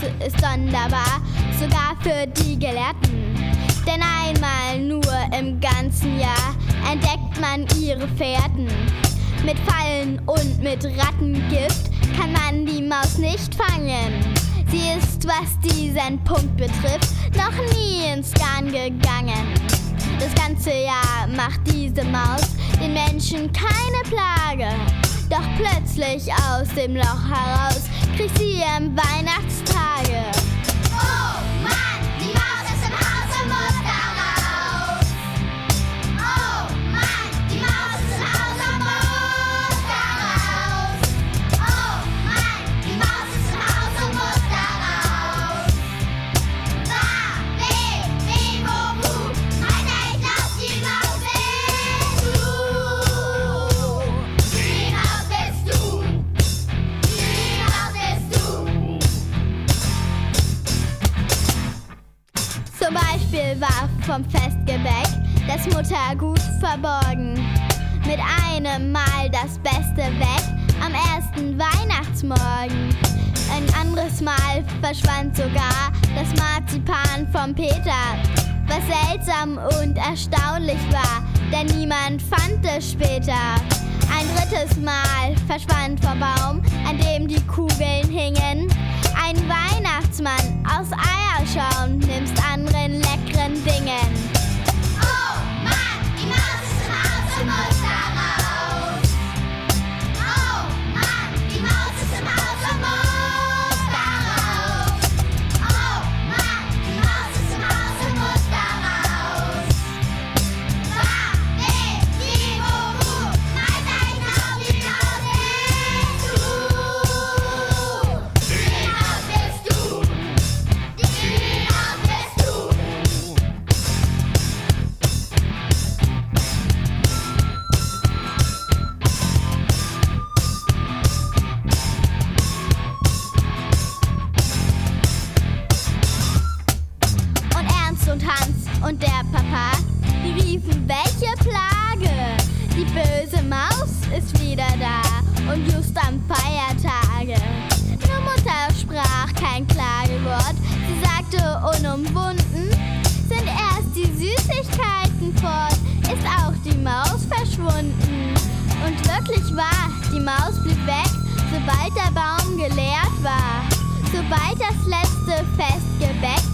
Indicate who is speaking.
Speaker 1: ist sonderbar, sogar für die Gelehrten. Denn einmal nur im ganzen Jahr entdeckt man ihre Fährten. Mit Fallen und mit Rattengift kann man die Maus nicht fangen. Sie ist, was diesen Punkt betrifft, noch nie ins Garn gegangen. Das ganze Jahr macht diese Maus den Menschen keine Plage. Doch plötzlich aus dem Loch heraus kriegt sie am Weihnachtstage.
Speaker 2: Oh Mann, die Maus ist im Haus und muss da raus. Oh Mann, die Maus ist im Haus und muss da raus. Oh Mann, die Maus ist im Haus und muss da raus. Wa, we, wo, wu. Alter, ich glaub, die Maus ist du. Die Maus bist du. Die Maus bist du.
Speaker 1: Zum Beispiel war vom Festgebäck das Muttergut verborgen. Mit einem Mal das Beste weg am ersten Weihnachtsmorgen. Ein anderes Mal verschwand sogar das Marzipan vom Peter. Was seltsam und erstaunlich war, denn niemand fand es später. Ein drittes Mal verschwand vom Baum, an dem die Kugeln hingen, ein Weihnachtsmann aus Eierschaum nimmst anderen leckeren Dingen.
Speaker 2: Oh Mann, die Maus ist im Haus und muss da raus. Oh Mann, die Maus ist im Haus und muss da raus. Oh Mann, die Maus ist im Haus und muss da raus. Wa, we, wo, wu. Alter, ich glaub, die Maus bist du. Die Maus bist du. Die Maus bist du.
Speaker 1: Und Ernst und Hans und der Papa, die riefen, welche Plage! Die böse Maus ist wieder da und just am Feiertage. Nur Mutter sprach kein Klagewort, sie sagte unumwunden, sind erst die Süßigkeiten fort, ist auch die Maus verschwunden. Und wirklich wahr, die Maus blieb weg, sobald der Baum geleert war. Sobald das letzte Festgebäck